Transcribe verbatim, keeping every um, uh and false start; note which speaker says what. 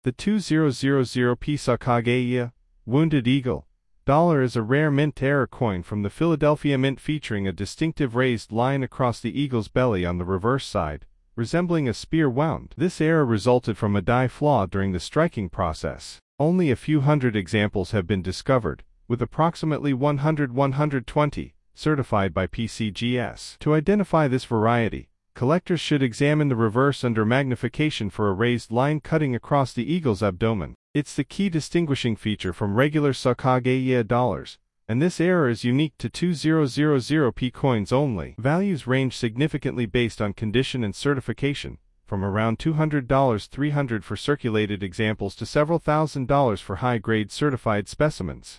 Speaker 1: The two thousand P Sakageya, Wounded Eagle, dollar is a rare mint error coin from the Philadelphia Mint featuring a distinctive raised line across the eagle's belly on the reverse side, resembling a spear wound. This error resulted from a die flaw during the striking process. Only a few hundred examples have been discovered, with approximately one hundred to one hundred twenty certified by P C G S. To identify this variety, collectors should examine the reverse under magnification for a raised line cutting across the eagle's abdomen. It's the key distinguishing feature from regular Sakageya dollars, and this error is unique to two thousand P coins only. Values range significantly based on condition and certification, from around two hundred to three hundred dollars for circulated examples to several thousand dollars for high-grade certified specimens.